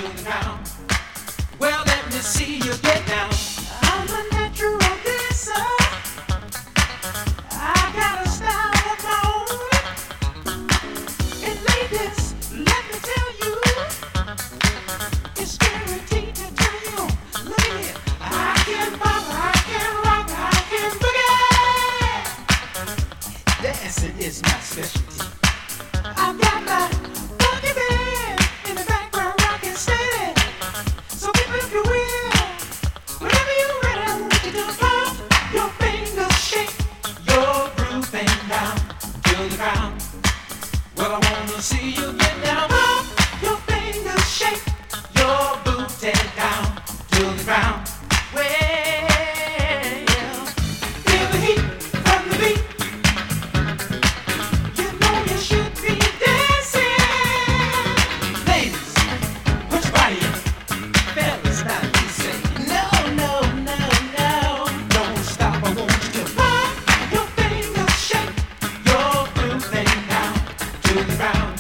to the ground. Well, let me see you get down. I'm a natural dancer. I got a style of my own. And ladies, let me tell you, it's guaranteed to turn you on. Look at here. I can pop, I can rock, I can boogie. Dancing is my specialty. I've got my funky band in the background rocking steady. So people, if you will, whenever you're ready, I want you to pump your fingers, shake your groove and down to the ground. Well, I wanna see you get down. Pump your fingers, shake your booty down to the ground. Well, feel the heat from the beat. You know you should be dancing. Ladies, put your body in. Fellas, now you say no, no, no, no. Don't stop, I want you to pump your fingers, shake your groove thing down to the ground.